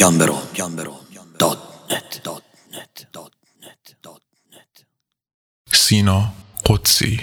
سینا قدسی.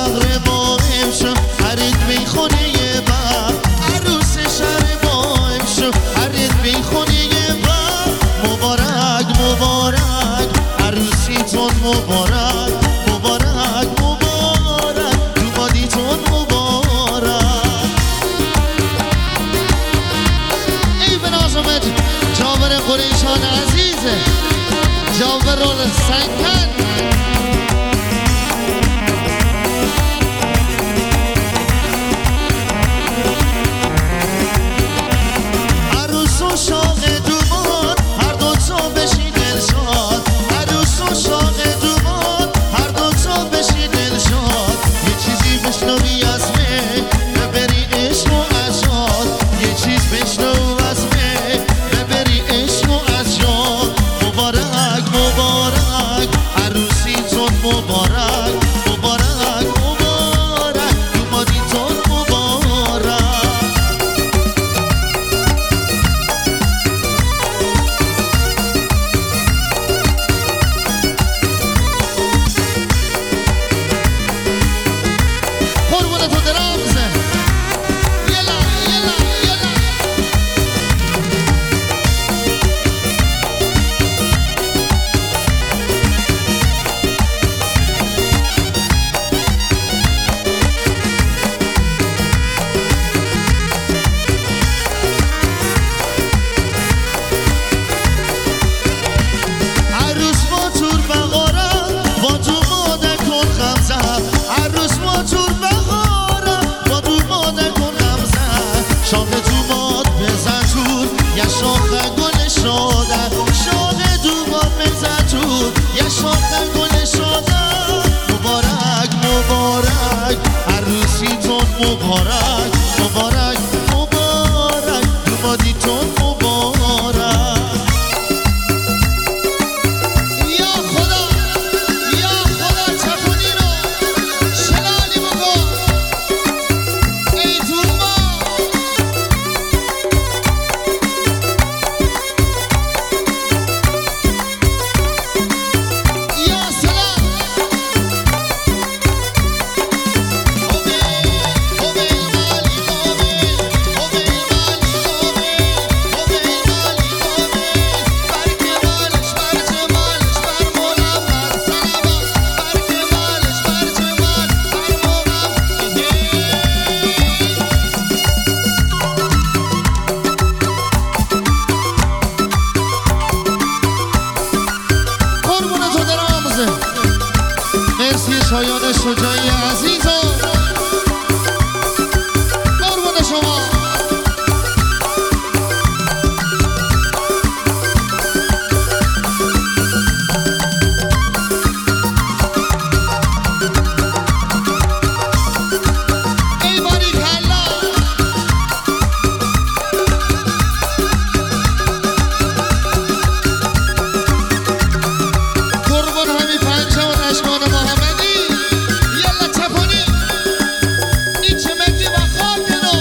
فقر ما امشو حرید میخونه یه بر عروس شهر ما امشو حرید میخونه یه بر مبارک مبارک عروسیتون مبارک مبارک مبارک دوبادیتون مبارک ای به نازمت جابر قریشان عزیزه جابر سنگن عروس و شاق دومان هر دو تا بشی دلشاد عروس و شاق دومان هر دو تا بشی دلشاد یه چیزی بشنوی از من ببری عشق و عشاد یه چیز بشنو از من ببری عشق و عشاد مبارک مبارک عروسیتون مبارک مبارک مبارک دومادیتون مبارک قربونت و درامزه یلا یلا یلا عروس با تور بغارم با تو ماده کن خمزه عروس با تور بغارم با تو ماده کن خمزه شاخ تو ماد بزن تور یا شاخ گل شاده شاخ تو ماد بزن تور یا شاخ گل شاده مبارک مبارک عروسیتون مبارک مبارک مبارک دومادیتون مبارک یا خدا چپونی رو شلالی بکن ای توما یا سلام اوبه اوبه مالی اوبه اوبه مالی اوبه اوبه مالی اوبه برکه مالش برچه مالش بر مولم بر سلامت برکه مالش برچه مال بر مولم قربون تو درامزه مرسی شایان شجاعی عزیزم قربون شما ای باریکالله قربون همی پنجه و نشمان محمدی یلا چپونی این چه مردی و خواب کنو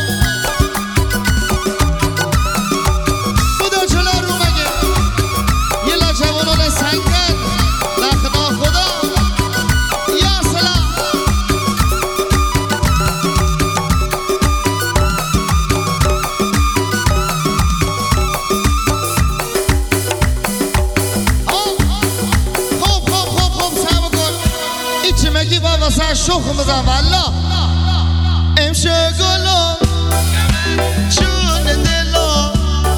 بودو چلا رو مگه یلا جوانان سنگن نخنا خدا یا سلام خوب سعی بکن این چه مگی با واسه شوخ بزن والله امشه گلو چون دلو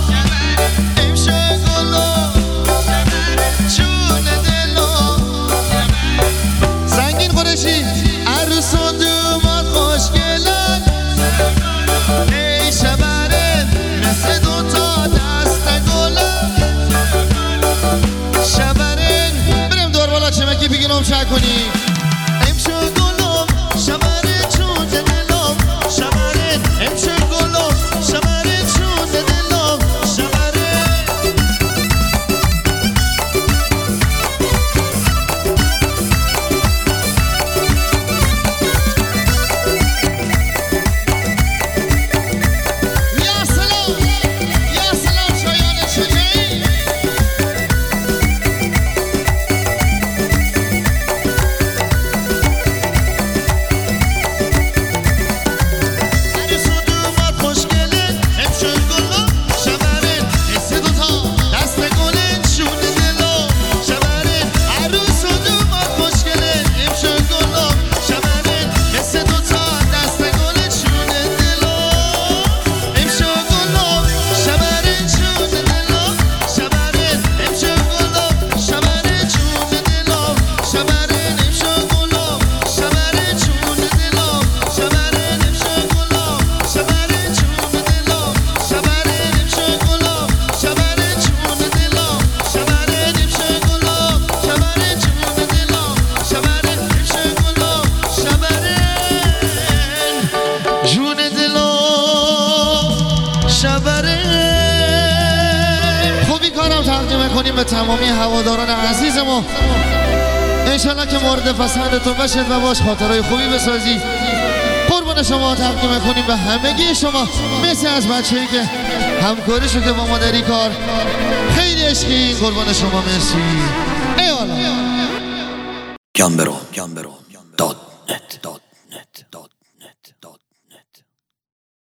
امشه گلو چون دلو زنگین قرشی عروس و دوماد خوشگلن ای شبرن مثل دوتا دست گلن شبرن بریم دور بالا چمکی بگیرم چه کنی امشه گلو شبرن چون دلو شبرن امشه گلو شبرن چون دلو شبرن یا سلام شایان شجاعی میکنیم به تمامی هواداران عزیز ما. انشالله که مورد پسندتون بشید و باش خاطرهای خوبی بسازید. قربان شما تقدیم کنیم به همگی شما. مرسی از بچه‌ای که همکاری شده با ما در این کار، خیلی عشقی. قربان شما مرسی. ایوالا. Gambero.net